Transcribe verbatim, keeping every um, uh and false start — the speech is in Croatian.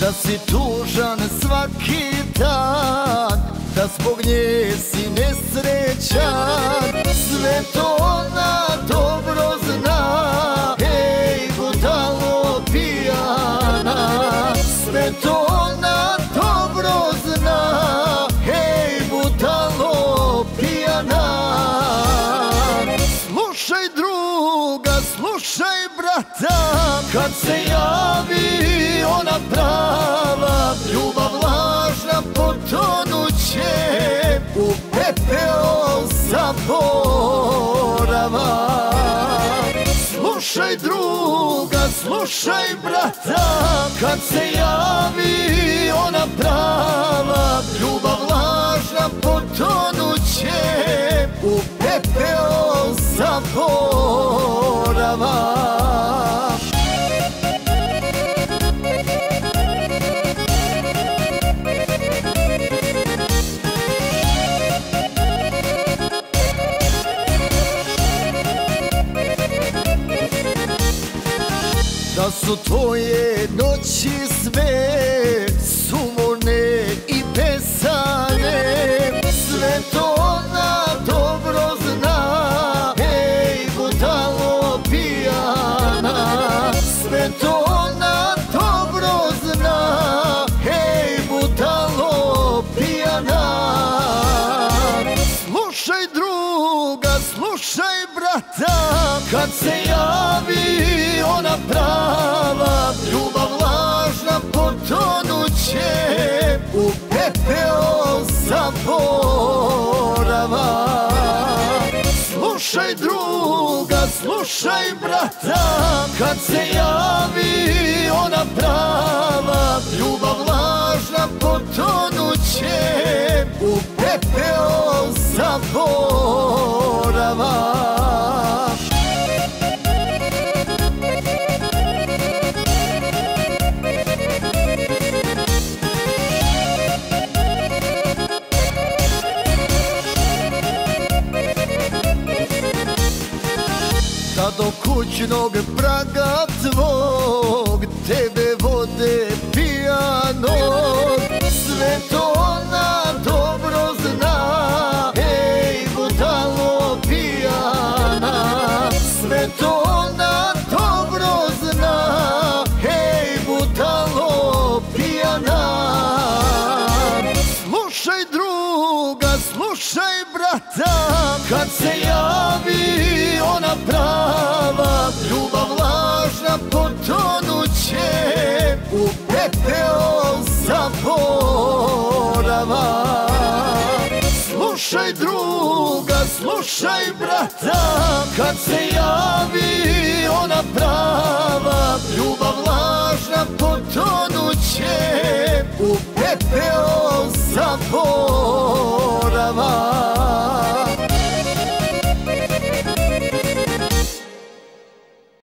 da si tužan svaki dan, da zbog nje si nesrećan. Sve to ona dobro zna, hej budalo pijana. Sve to ona dobro zna, hej budalo pijana. Slušaj druga, slušaj brata, kad se javi ona prava, ljubav lažna potonuće u pepeo zaborava. Slušaj druga, slušaj brata, kad se javi ona prava, ljubav lažna potonuće u pepeo zaborava. Da su tvoje noći sve sumorne i besane, sve to ona dobro zna, hej budalo pijana. Sve to ona dobro zna, hej budalo pijana. Slušaj druga, slušaj brata, kad se javi ona prava, ljubav lažna potonuće u pepeo zaborava. Slušaj druga, slušaj brata, kad se javi ona prava, ljubav lažna potonuće u pepeo zaborava. Da do kućnog praga tvog tebe vode pijanog, sve to ona dobro zna, hej budalo pijana. Sve to ona dobro zna, hej budalo pijana. Slušaj druga, slušaj brata, kad se javi ona prava, ljubav lažna potonuće u pepeo zaborava. Slušaj druga, slušaj brata, kad se javi ona prava, ljubav lažna potonuće u pepeo zaborava.